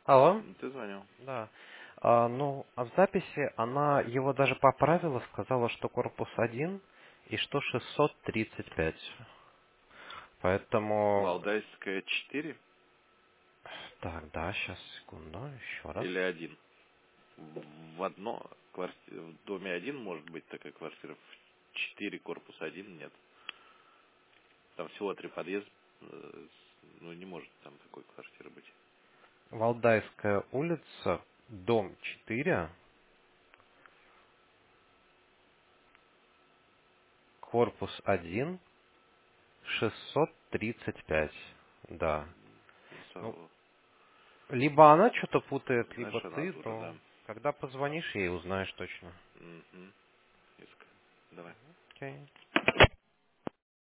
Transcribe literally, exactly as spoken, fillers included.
Алло? Ты звонил. Да. А, ну, а в записи она его даже поправила, сказала, что корпус один и что шестьсот тридцать пять. Поэтому... Валдайская четыре Так, да, сейчас, секунду, еще раз. или один? В одно кварти- в доме один может быть такая квартира, в четыре корпус один нет. Там всего три подъезда, э, ну не может там такой квартиры быть. Валдайская улица, дом четыре, корпус один, шестьсот тридцать пять. Да. Ну, Ну, со- либо она что-то путает, либо знаешь, она ты, дура, да. то когда позвонишь, ей узнаешь точно. Угу. Давай. Окей.